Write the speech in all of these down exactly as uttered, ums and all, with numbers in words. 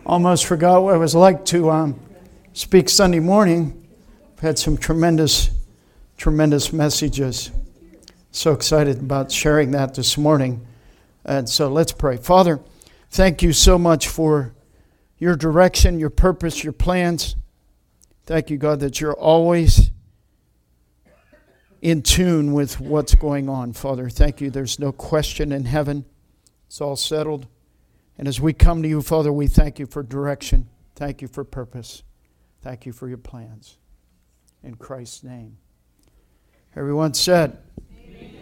Almost forgot what it was like to um, speak Sunday morning. I've had some tremendous, tremendous messages. So excited about sharing that this morning. And so let's pray. Father, thank you so much for your direction, your purpose, your plans. Thank you, God, that you're always in tune with what's going on, Father. Thank you. There's no question in heaven. It's all settled. And as we come to you, Father, we thank you for direction. Thank you for purpose. Thank you for your plans. In Christ's name. Everyone said, Amen.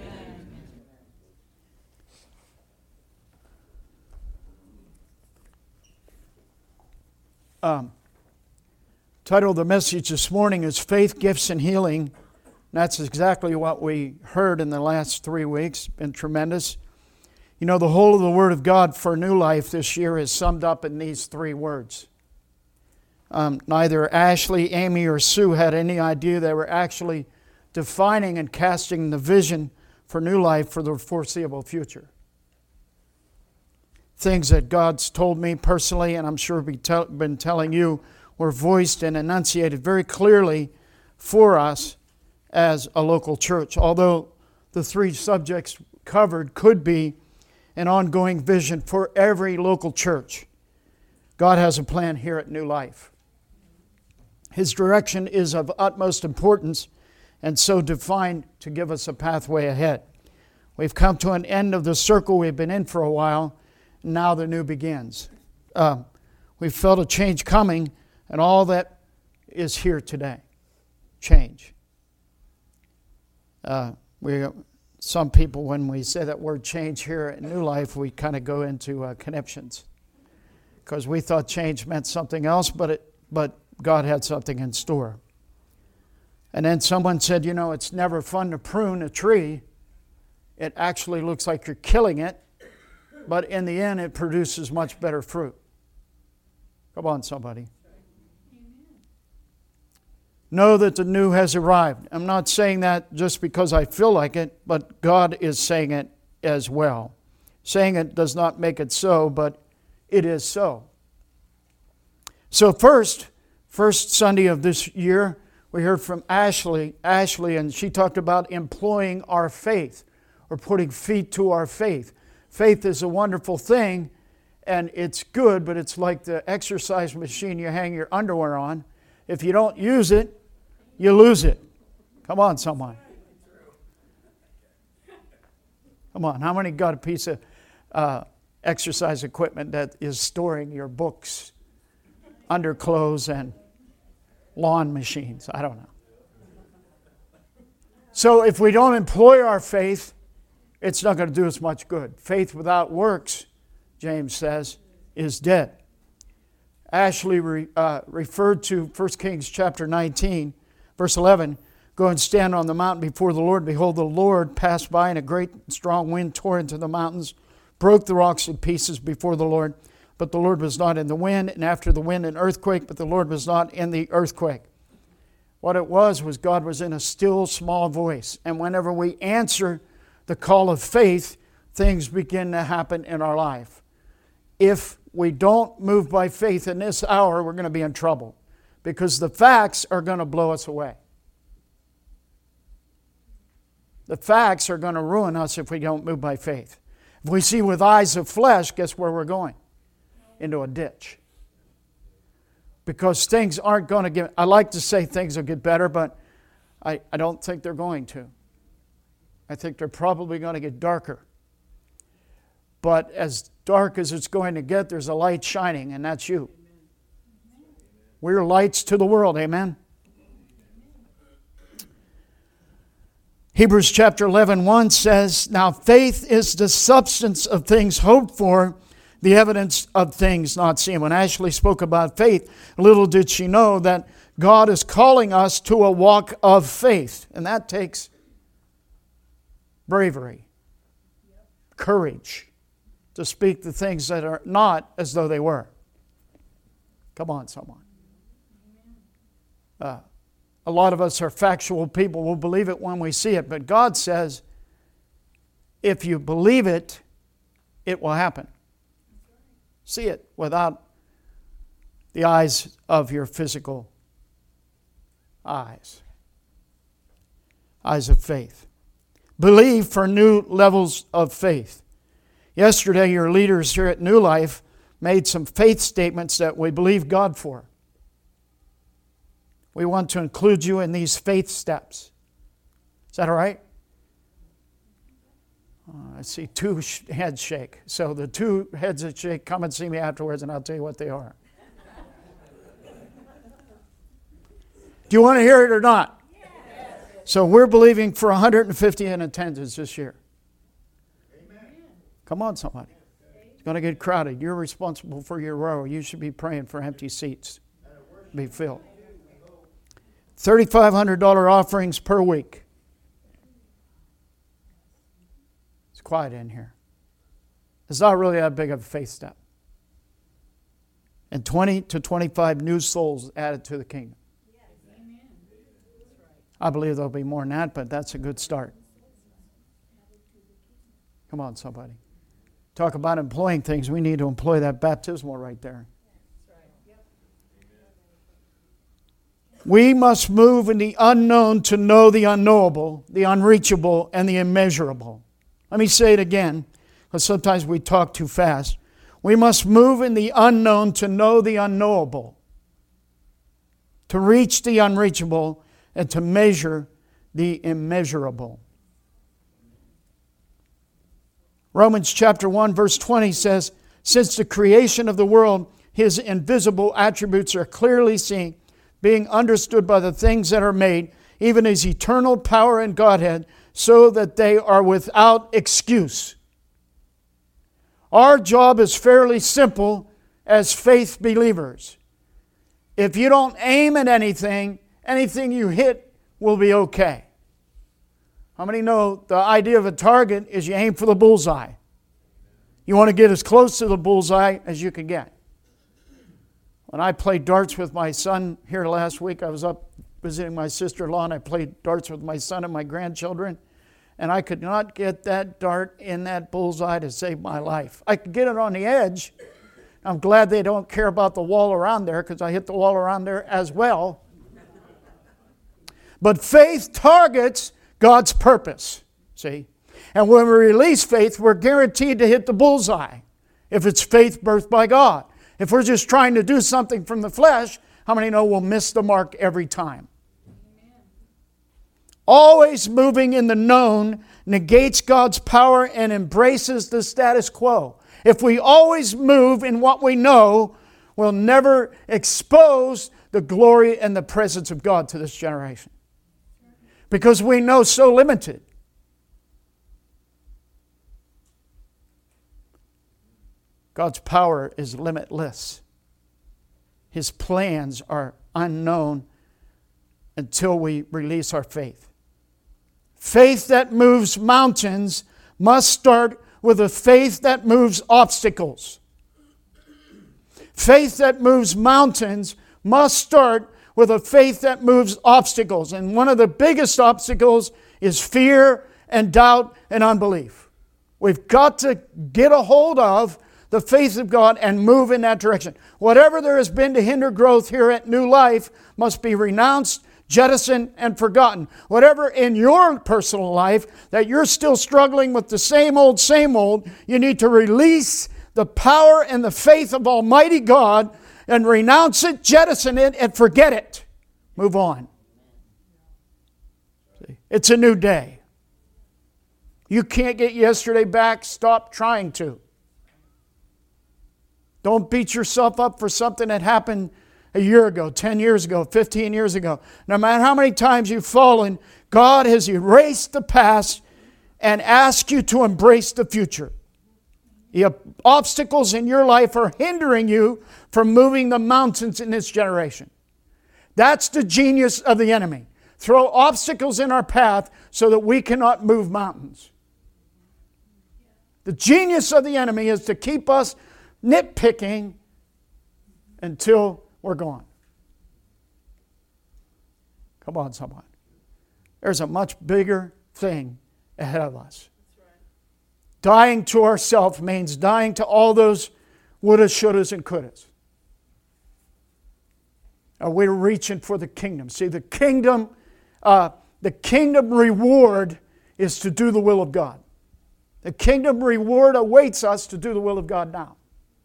Um, title of the message this morning is Faith, Gifts, and Healing. And that's exactly what we heard in the last three weeks. Been tremendous. You know, the whole of the Word of God for New Life this year is summed up in these three words. Um, neither Ashley, Amy, or Sue had any idea they were actually defining and casting the vision for New Life for the foreseeable future. Things that God's told me personally, and I'm sure we've tell, been telling you, were voiced and enunciated very clearly for us as a local church. Although the three subjects covered could be an ongoing vision for every local church. God has a plan here at New Life. His direction is of utmost importance and so defined to give us a pathway ahead. We've come to an end of the circle we've been in for a while. Now the new begins. Uh, we've felt a change coming, and all that is here today. Change. Uh, we Some people, when we say that word change here at New Life, we kind of go into uh, conniptions. Because we thought change meant something else, but it, but God had something in store. And then someone said, you know, it's never fun to prune a tree. It actually looks like you're killing it, but in the end it produces much better fruit. Come on, somebody. Know that the new has arrived. I'm not saying that just because I feel like it, but God is saying it as well. Saying it does not make it so, but it is so. So first, first Sunday of this year, we heard from Ashley, Ashley, and she talked about employing our faith, or putting feet to our faith. Faith is a wonderful thing, and it's good, but it's like the exercise machine you hang your underwear on. If you don't use it, you lose it. Come on, someone. Come on, how many got a piece of uh, exercise equipment that is storing your books, underclothes, and lawn machines? I don't know. So if we don't employ our faith, it's not going to do us much good. Faith without works, James says, is dead. Ashley re, uh, referred to First Kings chapter nineteen, verse eleven, go and stand on the mountain before the Lord. Behold, the Lord passed by, and a great strong wind tore into the mountains, broke the rocks in pieces before the Lord. But the Lord was not in the wind, and after the wind an earthquake, but the Lord was not in the earthquake. What it was was God was in a still small voice. And whenever we answer the call of faith, things begin to happen in our life. If we don't move by faith in this hour, we're going to be in trouble. Because the facts are going to blow us away. The facts are going to ruin us if we don't move by faith. If we see with eyes of flesh, guess where we're going? Into a ditch. Because things aren't going to get... I like to say things will get better, but I, I don't think they're going to. I think they're probably going to get darker. But as dark as it's going to get, there's a light shining, and that's you. We're lights to the world, amen? Hebrews chapter eleven, one says, now faith is the substance of things hoped for, the evidence of things not seen. When Ashley spoke about faith, little did she know that God is calling us to a walk of faith. And that takes bravery, courage, to speak the things that are not as though they were. Come on, someone. Uh, a lot of us are factual people. We'll believe it when we see it. But God says, if you believe it, it will happen. See it without the eyes of your physical eyes. Eyes of faith. Believe for new levels of faith. Yesterday, your leaders here at New Life made some faith statements that we believe God for. We want to include you in these faith steps. Is that all right? Uh, I see two sh- heads shake. So the two heads that shake, come and see me afterwards and I'll tell you what they are. Do you want to hear it or not? Yes. So we're believing for one hundred fifty in attendance this year. Amen. Come on, somebody. It's going to get crowded. You're responsible for your row. You should be praying for empty seats to be filled. three thousand five hundred dollars offerings per week. It's quiet in here. It's not really that big of a faith step. And twenty to twenty-five new souls added to the kingdom. I believe there'll be more than that, but that's a good start. Come on, somebody. Talk about employing things. We need to employ that baptismal right there. We must move in the unknown to know the unknowable, the unreachable, and the immeasurable. Let me say it again, because sometimes we talk too fast. We must move in the unknown to know the unknowable, to reach the unreachable, and to measure the immeasurable. Romans chapter one verse twenty says, since the creation of the world, His invisible attributes are clearly seen, being understood by the things that are made, even His eternal power and Godhead, so that they are without excuse. Our job is fairly simple as faith believers. If you don't aim at anything, anything you hit will be okay. How many know the idea of a target is you aim for the bullseye? You want to get as close to the bullseye as you can get. When I played darts with my son here last week, I was up visiting my sister-in-law and I played darts with my son and my grandchildren, and I could not get that dart in that bullseye to save my life. I could get it on the edge. I'm glad they don't care about the wall around there, because I hit the wall around there as well. But faith targets God's purpose, see? And when we release faith, we're guaranteed to hit the bullseye if it's faith birthed by God. If we're just trying to do something from the flesh, how many know we'll miss the mark every time? Amen. Always moving in the known negates God's power and embraces the status quo. If we always move in what we know, we'll never expose the glory and the presence of God to this generation. Because we know so limited. God's power is limitless. His plans are unknown until we release our faith. Faith that moves mountains must start with a faith that moves obstacles. Faith that moves mountains must start with a faith that moves obstacles. And one of the biggest obstacles is fear and doubt and unbelief. We've got to get a hold of the faith of God and move in that direction. Whatever there has been to hinder growth here at New Life must be renounced, jettisoned, and forgotten. Whatever in your personal life that you're still struggling with the same old, same old, you need to release the power and the faith of Almighty God and renounce it, jettison it, and forget it. Move on. See? It's a new day. You can't get yesterday back. Stop trying to. Don't beat yourself up for something that happened a year ago, ten years ago, fifteen years ago. No matter how many times you've fallen, God has erased the past and asked you to embrace the future. The obstacles in your life are hindering you from moving the mountains in this generation. That's the genius of the enemy. Throw obstacles in our path so that we cannot move mountains. The genius of the enemy is to keep us nitpicking until we're gone. Come on, someone. There's a much bigger thing ahead of us. Dying to ourselves means dying to all those wouldas, shouldas, and couldas. Uh, we're reaching for the kingdom. See, the kingdom, uh, the kingdom reward is to do the will of God. The kingdom reward awaits us to do the will of God now.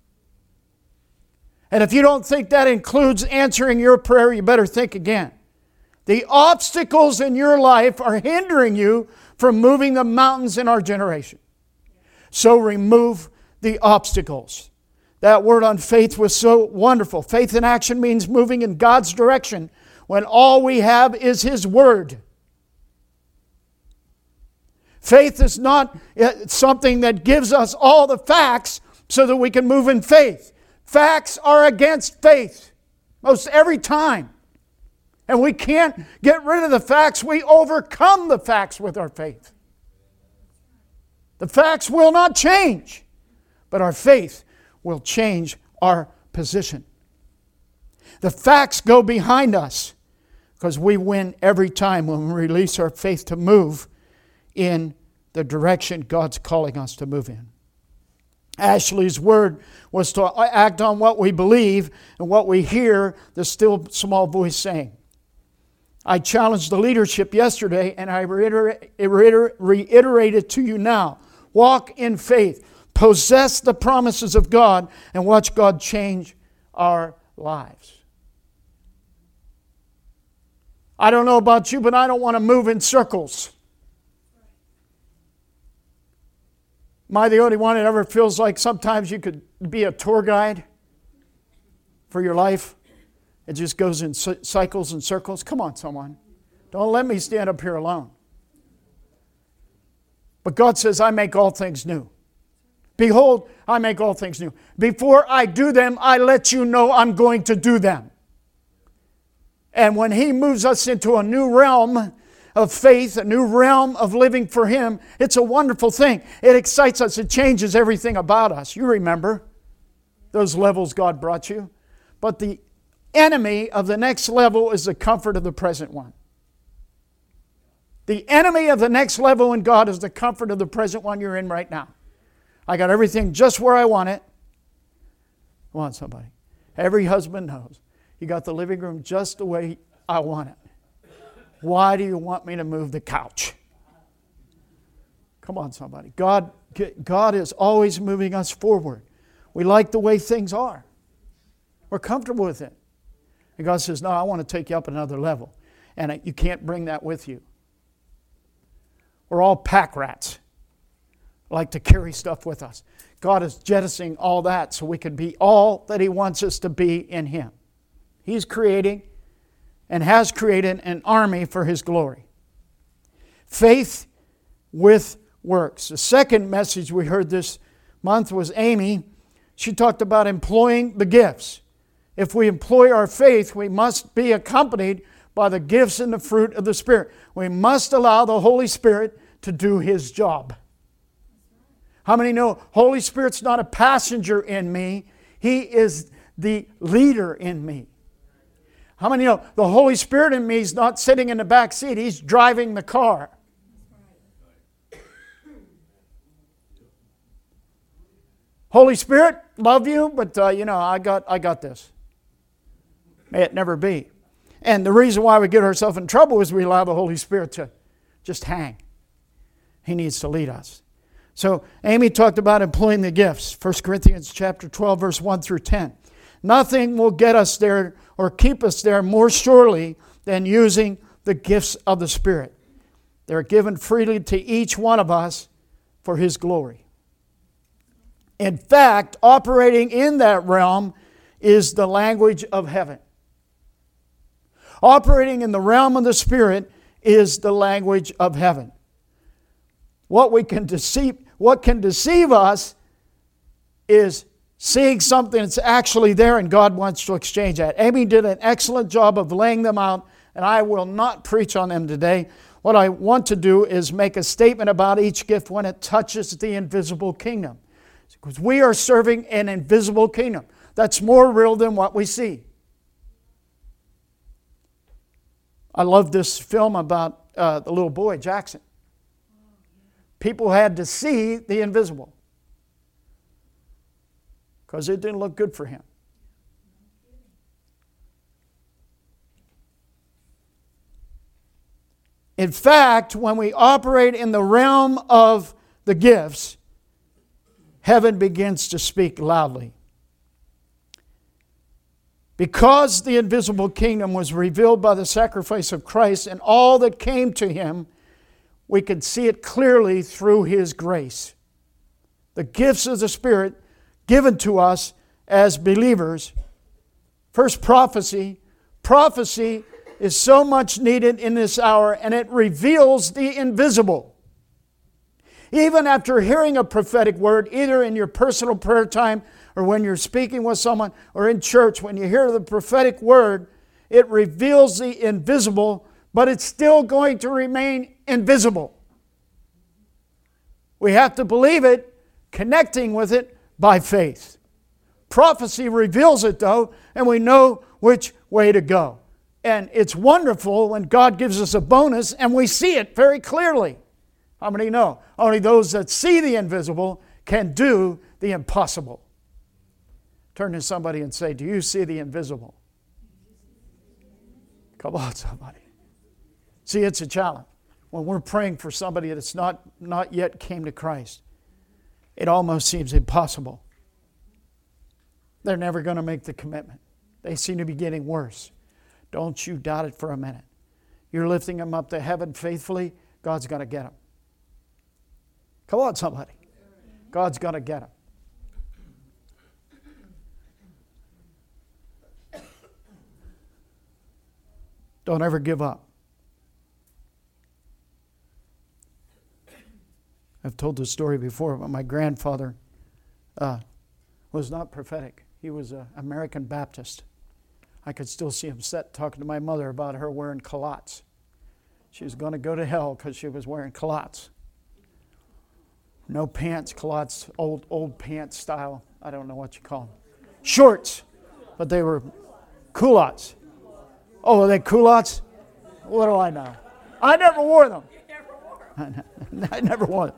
And if you don't think that includes answering your prayer, you better think again. The obstacles in your life are hindering you from moving the mountains in our generation. So remove the obstacles. That word on faith was so wonderful. Faith in action means moving in God's direction when all we have is His Word. Faith is not something that gives us all the facts so that we can move in faith. Facts are against faith most every time. And we can't get rid of the facts. We overcome the facts with our faith. The facts will not change, but our faith will change our position. The facts go behind us because we win every time when we release our faith to move in the direction God's calling us to move in. Ashley's word was to act on what we believe and what we hear the still small voice saying. I challenged the leadership yesterday and I reiterate, reiter, reiterate it to you now. Walk in faith. Possess the promises of God and watch God change our lives. I don't know about you, but I don't want to move in circles. Am I the only one that ever feels like sometimes you could be a tour guide for your life? It just goes in cycles and circles. Come on, someone. Don't let me stand up here alone. But God says, I make all things new. Behold, I make all things new. Before I do them, I let you know I'm going to do them. And when He moves us into a new realm of faith, a new realm of living for Him, it's a wonderful thing. It excites us. It changes everything about us. You remember those levels God brought you. But the enemy of the next level is the comfort of the present one. The enemy of the next level in God is the comfort of the present one you're in right now. I got everything just where I want it. Come on, somebody. Every husband knows. You got the living room just the way I want it. Why do you want me to move the couch? Come on, somebody. God, God is always moving us forward. We like the way things are. We're comfortable with it. And God says, no, I want to take you up another level. And you can't bring that with you. We're all pack rats. Like to carry stuff with us. God is jettisoning all that so we can be all that He wants us to be in Him. He's creating and has created an army for His glory. Faith with works. The second message we heard this month was Amy. She talked about employing the gifts. If we employ our faith, we must be accompanied by the gifts and the fruit of the Spirit. We must allow the Holy Spirit to do His job. How many know Holy Spirit's not a passenger in me? He is the leader in me. How many know the Holy Spirit in me is not sitting in the back seat? He's driving the car. Holy Spirit, love you, but uh, you know, I got, I got this. May it never be. And the reason why we get ourselves in trouble is we allow the Holy Spirit to just hang. He needs to lead us. So Amy talked about employing the gifts. First Corinthians chapter twelve, verse one through ten. Nothing will get us there or keep us there more surely than using the gifts of the Spirit. They're given freely to each one of us for His glory. In fact, operating in that realm is the language of heaven. Operating in the realm of the Spirit is the language of heaven. What we can deceive, what can deceive us is seeing something that's actually there and God wants to exchange that. Amy did an excellent job of laying them out, and I will not preach on them today. What I want to do is make a statement about each gift when it touches the invisible kingdom. Because we are serving an invisible kingdom that's more real than what we see. I love this film about uh, the little boy, Jackson. People had to see the invisible because it didn't look good for him. In fact, when we operate in the realm of the gifts, heaven begins to speak loudly. Because the invisible kingdom was revealed by the sacrifice of Christ and all that came to Him, we can see it clearly through His grace. The gifts of the Spirit given to us as believers. First, prophecy. Prophecy is so much needed in this hour, and it reveals the invisible. Even after hearing a prophetic word, either in your personal prayer time or when you're speaking with someone or in church, when you hear the prophetic word, it reveals the invisible, but it's still going to remain invisible. We have to believe it, connecting with it by faith. Prophecy reveals it, though, and we know which way to go. And it's wonderful when God gives us a bonus and we see it very clearly. How many know? Only those that see the invisible can do the impossible. Turn to somebody and say, do you see the invisible? Come on, somebody. See, it's a challenge. When we're praying for somebody that's not, not yet came to Christ, it almost seems impossible. They're never going to make the commitment. They seem to be getting worse. Don't you doubt it for a minute. You're lifting them up to heaven faithfully, God's going to get them. Come on, somebody. God's going to get them. Don't ever give up. I've told this story before, but my grandfather uh, was not prophetic. He was an American Baptist. I could still see him sit talking to my mother about her wearing culottes. She was going to go to hell because she was wearing culottes. No pants, culottes, old old pants style. I don't know what you call them. Shorts, but they were culottes. Oh, are they culottes? What do I know? I never wore them. I never wore them.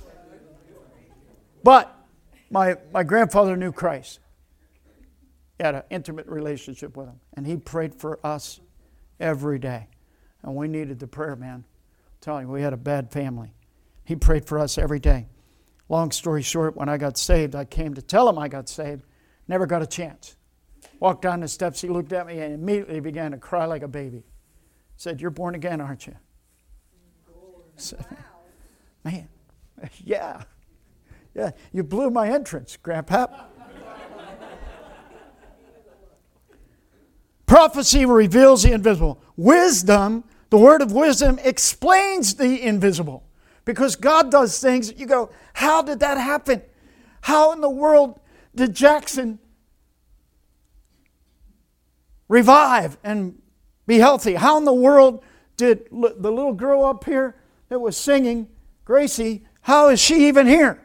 But my my grandfather knew Christ. He had an intimate relationship with Him. And he prayed for us every day. And we needed the prayer, man. I'm telling you, we had a bad family. He prayed for us every day. Long story short, when I got saved, I came to tell him I got saved. Never got a chance. Walked down the steps, he looked at me and immediately began to cry like a baby. Said, "You're born again, aren't you?" Said, man, yeah. Yeah, you blew my entrance, Grandpa. Prophecy reveals the invisible. Wisdom, the word of wisdom, explains the invisible. Because God does things, you go, how did that happen? How in the world did Jackson revive and be healthy? How in the world did the little girl up here that was singing, Gracie, how is she even here?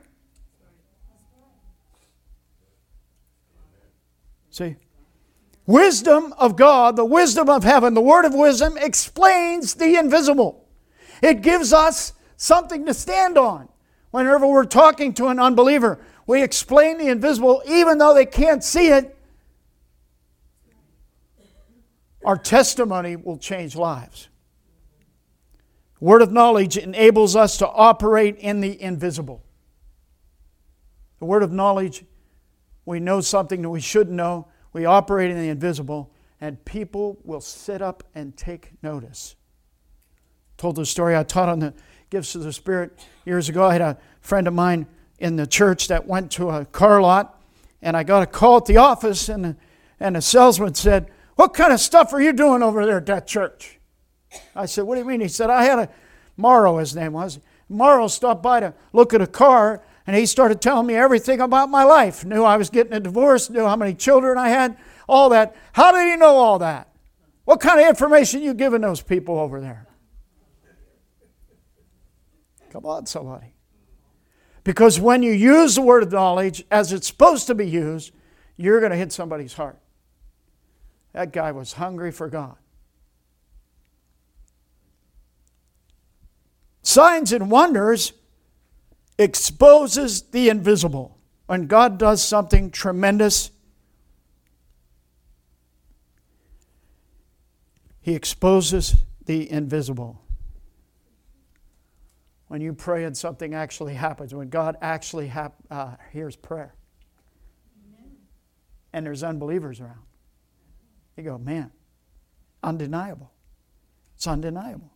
See? Wisdom of God, the wisdom of heaven, the word of wisdom explains the invisible. It gives us something to stand on. Whenever we're talking to an unbeliever, we explain the invisible even though they can't see it. Our testimony will change lives. Word of knowledge enables us to operate in the invisible. The word of knowledge, we know something that we shouldn't know. We operate in the invisible, and people will sit up and take notice. Told the story I taught on the gifts of the Spirit years ago. I had a friend of mine in the church that went to a car lot, and I got a call at the office, and the, and the salesman said, "What kind of stuff are you doing over there at that church?" I said, "What do you mean?" He said, "I had a," Morrow his name was, Morrow stopped by to look at a car, and he started telling me everything about my life. Knew I was getting a divorce, knew how many children I had, all that. How did he know all that? What kind of information you giving those people over there? Come on, somebody. Because when you use the word of knowledge as it's supposed to be used, you're going to hit somebody's heart. That guy was hungry for God. Signs and wonders exposes the invisible. When God does something tremendous, He exposes the invisible. when you pray and something actually happens, when God actually hap- uh, hears prayer. Amen. And there's unbelievers around. You go, man, undeniable. It's undeniable.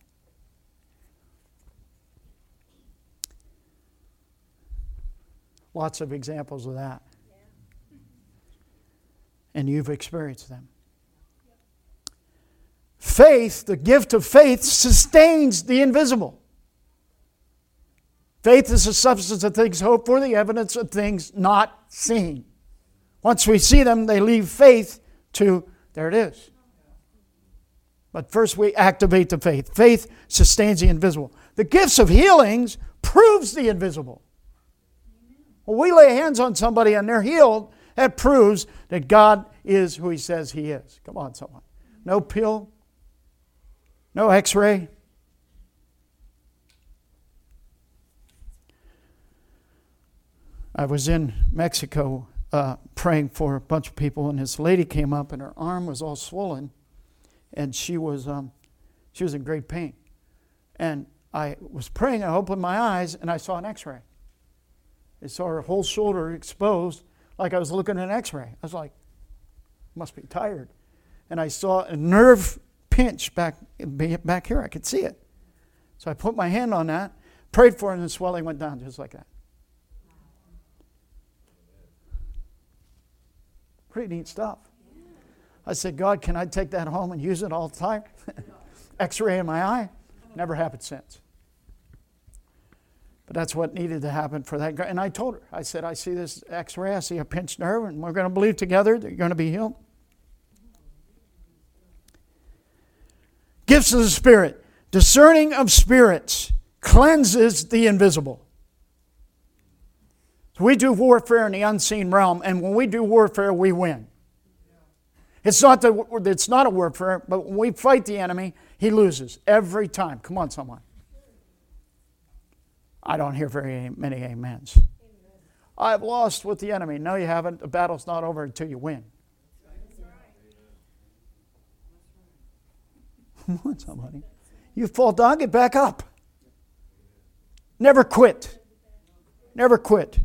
Lots of examples of that. And you've experienced them. Faith, the gift of faith, sustains the invisible. Faith is the substance of things hoped for, the evidence of things not seen. Once we see them, they leave faith to, there it is. But first we activate the faith. Faith sustains the invisible. The gifts of healings proves the invisible. When we lay hands on somebody and they're healed, that proves that God is who He says He is. Come on, someone. No pill, no x-ray. I was in Mexico uh, praying for a bunch of people, and this lady came up, and her arm was all swollen, and she was um, she was in great pain. And I was praying, I opened my eyes, and I saw an x-ray. I saw her whole shoulder exposed, like I was looking at an x-ray. I was like, must be tired. And I saw a nerve pinch back, back here. I could see it. So I put my hand on that, prayed for it, and the swelling went down just like that. Pretty neat stuff. I said, God, can I take that home and use it all the time? X-ray in my eye. Never happened since. But that's what needed to happen for that guy. And I told her, I said, I see this x-ray, I see a pinched nerve, and we're going to believe together that you're going to be healed. Gifts of the Spirit. Discerning of spirits cleanses the invisible. So we do warfare in the unseen realm, and when we do warfare, we win. It's not, the, it's not a warfare, but when we fight the enemy, he loses every time. Come on, someone. I don't hear very many amens. Amen. I've lost with the enemy. No, you haven't. The battle's not over until you win. Come on, somebody. You fall down, get back up. Never quit. Never quit.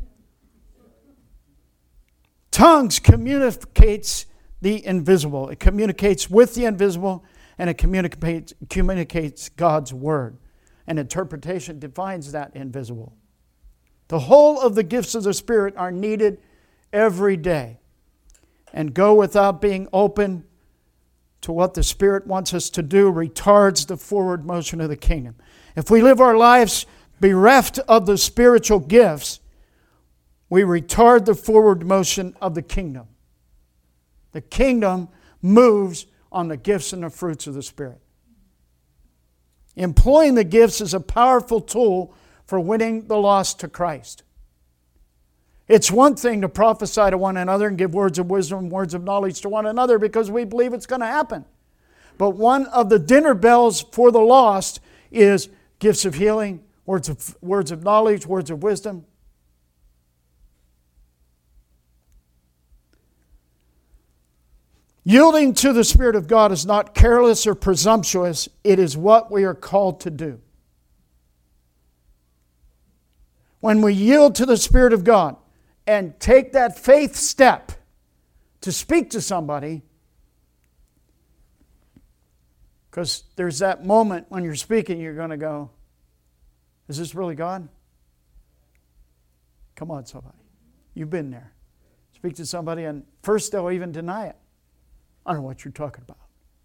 Tongues communicates the invisible. It communicates with the invisible, and it communicates, communicates God's word. And interpretation defines that invisible. The whole of the gifts of the Spirit are needed every day, and go without being open to what the Spirit wants us to do retards the forward motion of the kingdom. If we live our lives bereft of the spiritual gifts, we retard the forward motion of the kingdom. The kingdom moves on the gifts and the fruits of the Spirit. Employing the gifts is a powerful tool for winning the lost to Christ. It's one thing to prophesy to one another and give words of wisdom, words of knowledge to one another because we believe it's going to happen. But one of the dinner bells for the lost is gifts of healing, words of, words of knowledge, words of wisdom. Yielding to the Spirit of God is not careless or presumptuous. It is what we are called to do. When we yield to the Spirit of God and take that faith step to speak to somebody, because there's that moment when you're speaking, you're going to go, is this really God? Come on, somebody. You've been there. Speak to somebody and first they'll even deny it. I don't know what you're talking about.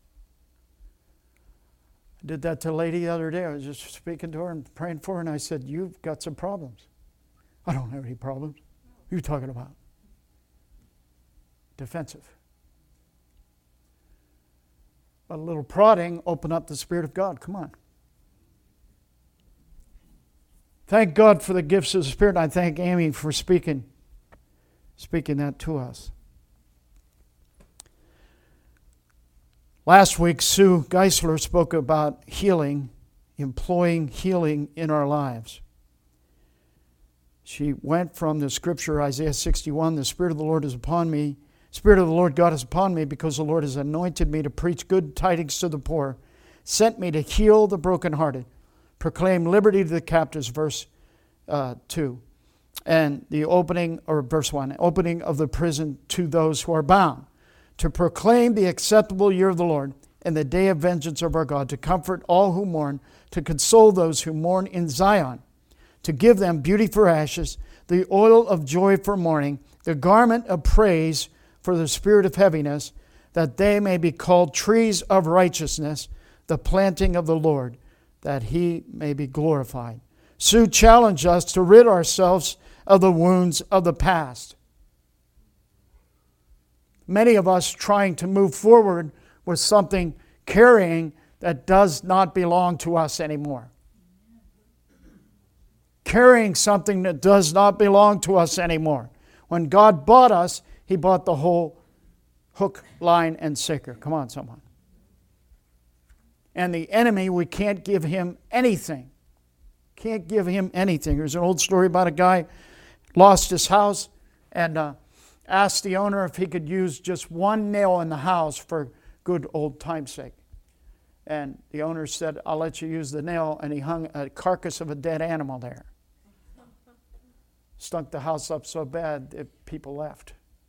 I did that to a lady the other day. I was just speaking to her and praying for her, and I said, you've got some problems. I don't have any problems. What are you talking about? Defensive. But a little prodding opened up the Spirit of God. Come on. Thank God for the gifts of the Spirit, and I thank Amy for speaking, speaking that to us. Last week, Sue Geisler spoke about healing, employing healing in our lives. She went from the scripture, Isaiah sixty-one, the Spirit of the Lord is upon me. Spirit of the Lord God is upon me because the Lord has anointed me to preach good tidings to the poor, sent me to heal the brokenhearted, Proclaim liberty to the captives, verse uh, two. And the opening, or verse one, opening of the prison to those who are bound. To proclaim the acceptable year of the Lord and the day of vengeance of our God. To comfort all who mourn. To console those who mourn in Zion. To give them beauty for ashes. The oil of joy for mourning. The garment of praise for the spirit of heaviness. That they may be called trees of righteousness. The planting of the Lord. That He may be glorified. Sue challenged us to rid ourselves of the wounds of the past. Many of us trying to move forward with something carrying that does not belong to us anymore. Carrying something that does not belong to us anymore. When God bought us, He bought the whole hook, line, and sinker. Come on, someone. And the enemy, we can't give him anything. Can't give him anything. There's an old story about a guy lost his house and uh, asked the owner if he could use just one nail in the house for good old time's sake. And the owner said, I'll let you use the nail. And he hung a carcass of a dead animal there. Stunk the house up so bad that people left.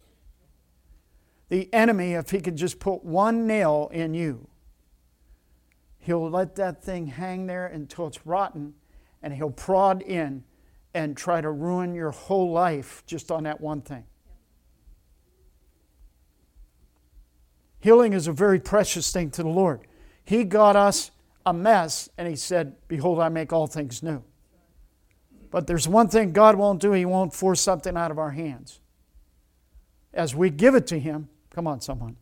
The enemy, if he could just put one nail in you, he'll let that thing hang there until it's rotten, and he'll prod in and try to ruin your whole life just on that one thing. Healing is a very precious thing to the Lord. He got us a mess, and He said, behold, I make all things new. But there's one thing God won't do. He won't force something out of our hands. As we give it to Him, come on, someone.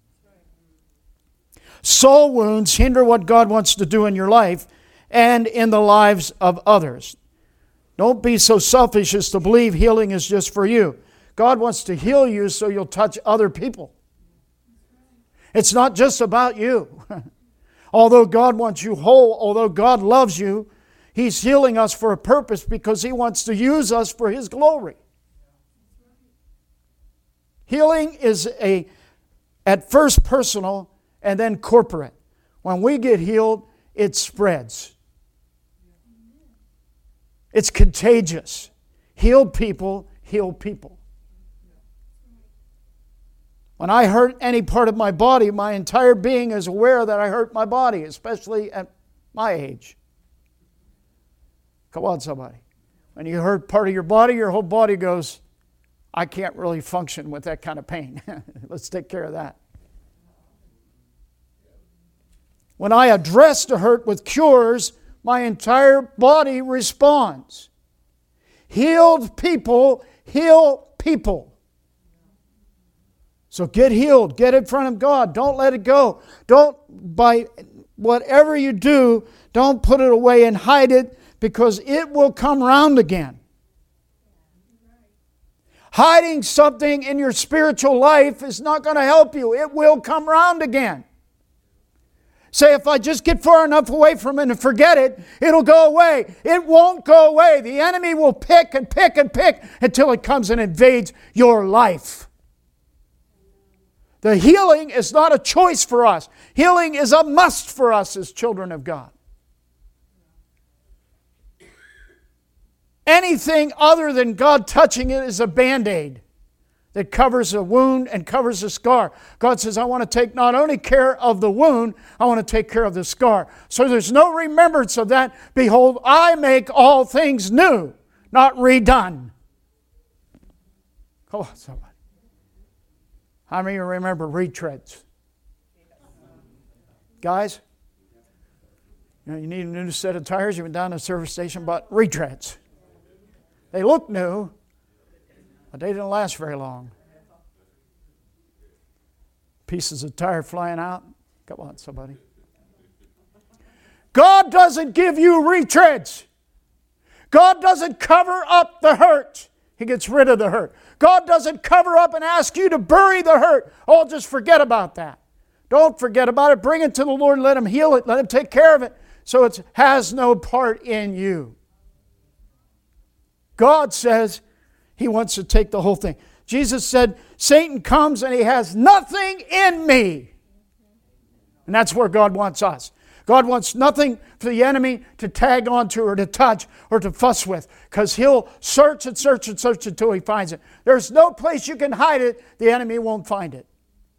Soul wounds hinder what God wants to do in your life and in the lives of others. Don't be so selfish as to believe healing is just for you. God wants to heal you so you'll touch other people. It's not just about you. Although God wants you whole, although God loves you, He's healing us for a purpose because He wants to use us for His glory. Healing is a, at first personal and then corporate. When we get healed, it spreads. It's contagious. Healed people heal people. When I hurt any part of my body, my entire being is aware that I hurt my body, especially at my age. Come on, somebody. When you hurt part of your body, your whole body goes, I can't really function with that kind of pain. Let's take care of that. When I address the hurt with cures, my entire body responds. Healed people heal people. So get healed. Get in front of God. Don't let it go. Don't, by whatever you do, don't put it away and hide it, because it will come round again. Hiding something in your spiritual life is not going to help you. It will come round again. Say, if I just get far enough away from it and forget it, it'll go away. It won't go away. The enemy will pick and pick and pick until it comes and invades your life. The healing is not a choice for us. Healing is a must for us as children of God. Anything other than God touching it is a Band-Aid that covers a wound and covers a scar. God says, I want to take not only care of the wound, I want to take care of the scar. So there's no remembrance of that. Behold, I make all things new, not redone. Come on, somebody. How many of you remember retreads? Guys, you know, you need a new set of tires. You went down to the service station, bought retreads. They look new, but they didn't last very long. Pieces of tire flying out. Come on, somebody. God doesn't give you retreads. God doesn't cover up the hurt. He gets rid of the hurt. God doesn't cover up and ask you to bury the hurt. Oh, just forget about that. Don't forget about it. Bring it to the Lord and let Him heal it. Let Him take care of it so it has no part in you. God says He wants to take the whole thing. Jesus said, Satan comes and he has nothing in me. And that's where God wants us. God wants nothing for the enemy to tag onto or to touch or to fuss with, because he'll search and search and search until he finds it. There's no place you can hide it, the enemy won't find it.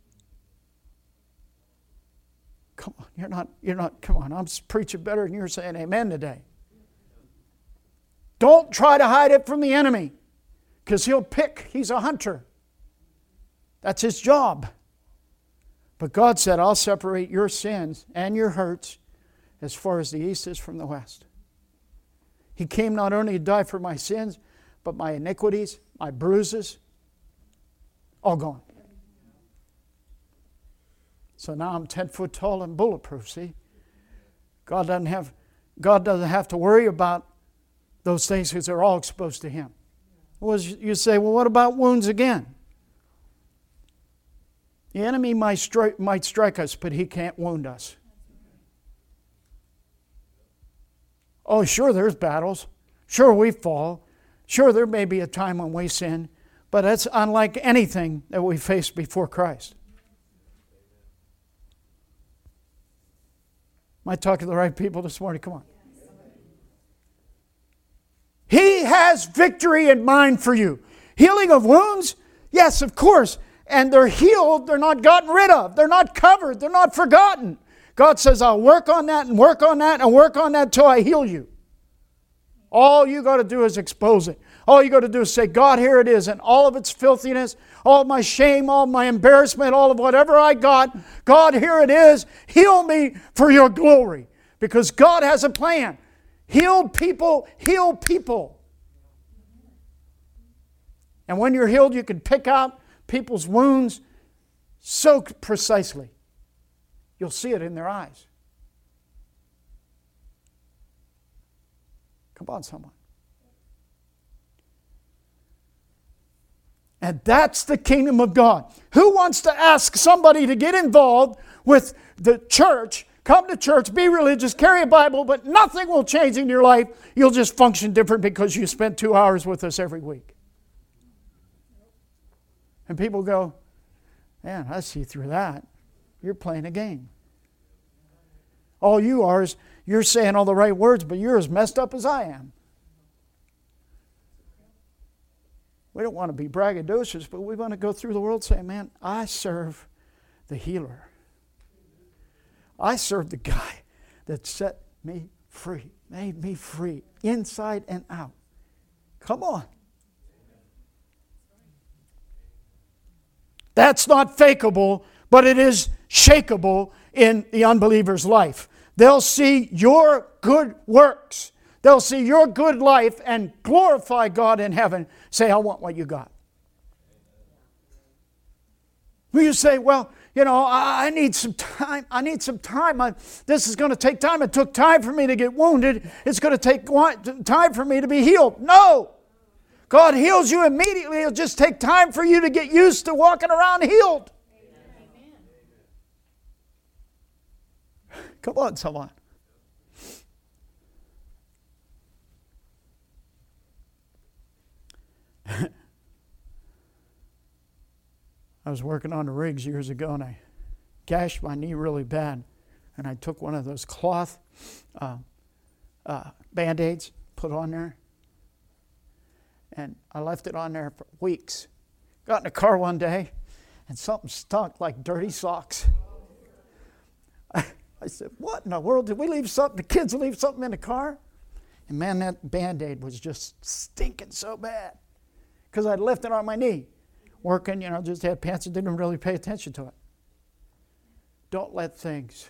Come on, you're not, you're not, come on, I'm preaching better than you're saying amen today. Don't try to hide it from the enemy, because he'll pick, he's a hunter. That's his job. But God said, I'll separate your sins and your hurts as far as the east is from the west. He came not only to die for my sins, but my iniquities, my bruises, all gone. So now I'm ten foot tall and bulletproof, see? God doesn't have, God doesn't have to worry about those things because they're all exposed to Him. Well, you say, well, what about wounds again? The enemy might strike, might strike us, but he can't wound us. Oh, sure, there's battles. Sure, we fall. Sure, there may be a time when we sin, but that's unlike anything that we faced before Christ. Am I talking to the right people this morning? Come on. He has victory in mind for you. Healing of wounds? Yes, of course. And they're healed. They're not gotten rid of. They're not covered. They're not forgotten. God says, I'll work on that and work on that and work on that till I heal you. All you got to do is expose it. All you got to do is say, God, here it is. And all of its filthiness, all of my shame, all of my embarrassment, all of whatever I got, God, here it is. Heal me for your glory. Because God has a plan. Healed people heal people. And when you're healed, you can pick out people's wounds so precisely. You'll see it in their eyes. Come on, someone. And that's the kingdom of God. Who wants to ask somebody to get involved with the church, come to church, be religious, carry a Bible, but nothing will change in your life? You'll just function different because you spent two hours with us every week. And people go, man, I see through that. You're playing a game. All you are is you're saying all the right words, but you're as messed up as I am. We don't want to be braggadocious, but we want to go through the world saying, man, I serve the healer. I serve the guy that set me free, made me free, inside and out. Come on. That's not fakeable, but it is shakeable in the unbeliever's life. They'll see your good works. They'll see your good life and glorify God in heaven. Say, I want what you got. Will you say, well, you know, I need some time. I need some time. I, this is going to take time. It took time for me to get wounded. It's going to take time for me to be healed. No. God heals you immediately. It'll just take time for you to get used to walking around healed. Amen. Come on, someone. I was working on the rigs years ago and I gashed my knee really bad. And I took one of those cloth uh, uh, Band-Aids, put on there. And I left it on there for weeks. Got in the car one day and something stunk like dirty socks. I, I said, what in the world? Did we leave something? The kids leave something in the car? And man, that Band-Aid was just stinking so bad. Because I'd left it on my knee. Working, you know, just had pants and didn't really pay attention to it. Don't let things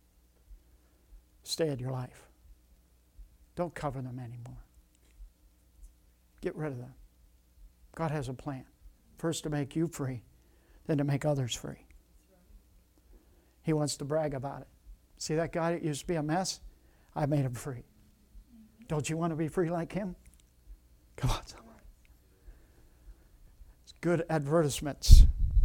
stay in your life. Don't cover them anymore. Get rid of them. God has a plan. First to make you free, then to make others free. He wants to brag about it. See that guy that used to be a mess? I made him free. Don't you want to be free like him? Come on, someone. It's good advertisements.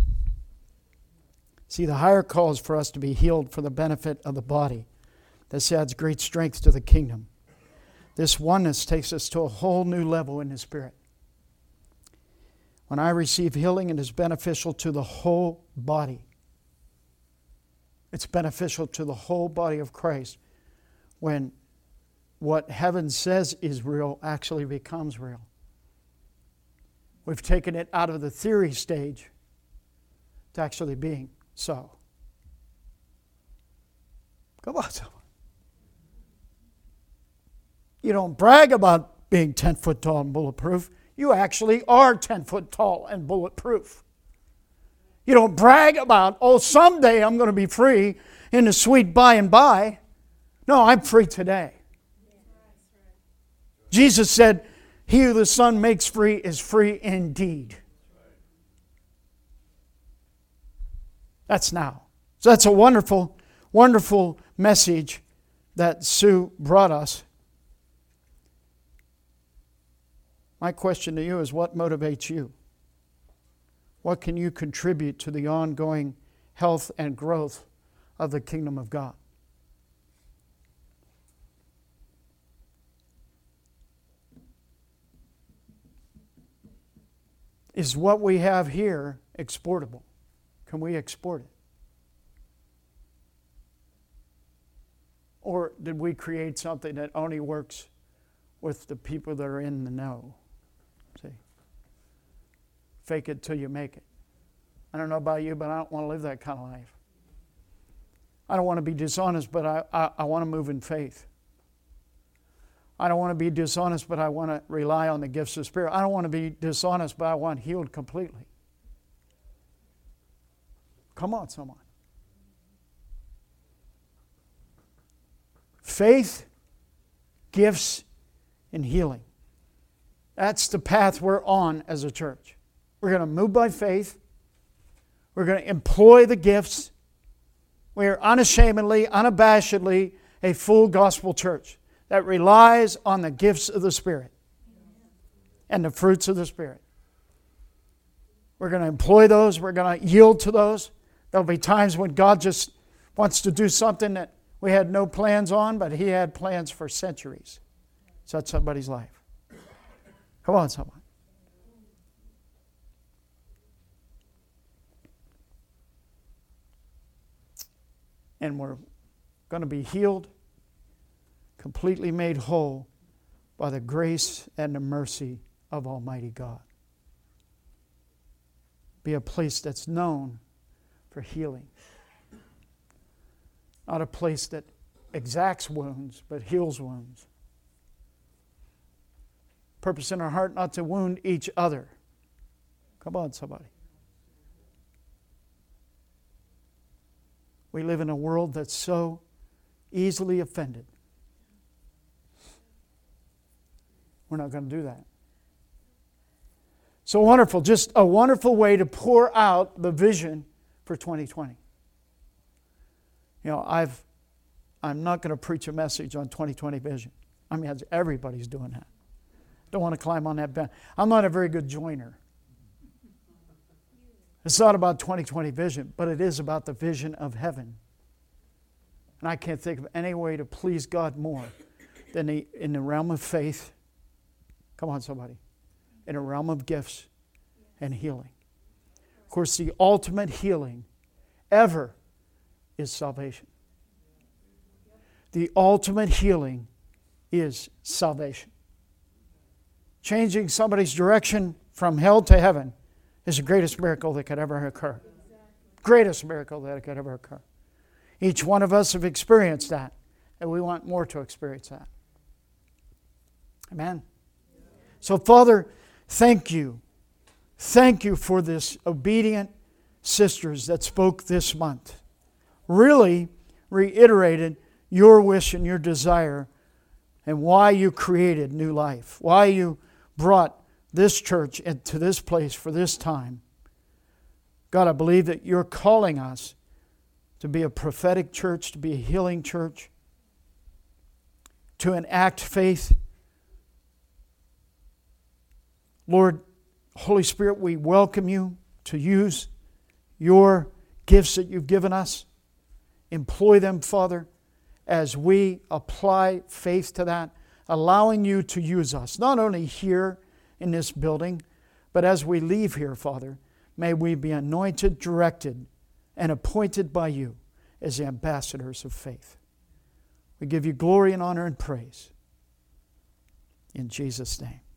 See, the higher call is for us to be healed for the benefit of the body. This adds great strength to the kingdom. This oneness takes us to a whole new level in the Spirit. When I receive healing, it is beneficial to the whole body. It's beneficial to the whole body of Christ when what heaven says is real actually becomes real. We've taken it out of the theory stage to actually being so. Come on, someone. You don't brag about being ten foot tall and bulletproof. You actually are ten foot tall and bulletproof. You don't brag about, oh, someday I'm going to be free in the sweet by and by. No, I'm free today. Jesus said, he who the Son makes free is free indeed. That's now. So that's a wonderful, wonderful message that Sue brought us. My question to you is, what motivates you? What can you contribute to the ongoing health and growth of the kingdom of God? Is what we have here exportable? Can we export it? Or did we create something that only works with the people that are in the know? See? Fake it till you make it. I don't know about you, but I don't want to live that kind of life. I don't want to be dishonest, but I, I, I want to move in faith. I don't want to be dishonest, but I want to rely on the gifts of the Spirit. I don't want to be dishonest, but I want healed completely. Come on, someone. Faith, gifts, and healing. That's the path we're on as a church. We're going to move by faith. We're going to employ the gifts. We are unashamedly, unabashedly a full gospel church that relies on the gifts of the Spirit and the fruits of the Spirit. We're going to employ those. We're going to yield to those. There'll be times when God just wants to do something that we had no plans on, but He had plans for centuries. So that's somebody's life. Come on, someone. And we're going to be healed, completely made whole by the grace and the mercy of Almighty God. Be a place that's known for healing. Not a place that exacts wounds, but heals wounds. Purpose in our heart not to wound each other. Come on, somebody. We live in a world that's so easily offended. We're not going to do that. So wonderful. Just a wonderful way to pour out the vision for twenty twenty. You know, I've, I'm not going to preach a message on twenty twenty vision. I mean, everybody's doing that. Don't want to climb on that bench. I'm not a very good joiner. It's not about twenty twenty vision, but it is about the vision of heaven. And I can't think of any way to please God more than the, in the realm of faith. Come on, somebody. In a realm of gifts and healing. Of course, the ultimate healing ever is salvation. The ultimate healing is salvation. Changing somebody's direction from hell to heaven is the greatest miracle that could ever occur. Greatest miracle that could ever occur. Each one of us have experienced that, and we want more to experience that. Amen. So, Father, thank you. Thank you for this obedient sisters that spoke this month. Really reiterated your wish and your desire and why you created New Life, why you brought this church into this place for this time. God, I believe that you're calling us to be a prophetic church, to be a healing church, to enact faith. Lord, Holy Spirit, we welcome you to use your gifts that you've given us. Employ them, Father, as we apply faith to that, allowing you to use us, not only here in this building, but as we leave here, Father, may we be anointed, directed, and appointed by you as ambassadors of faith. We give you glory and honor and praise. In Jesus' name.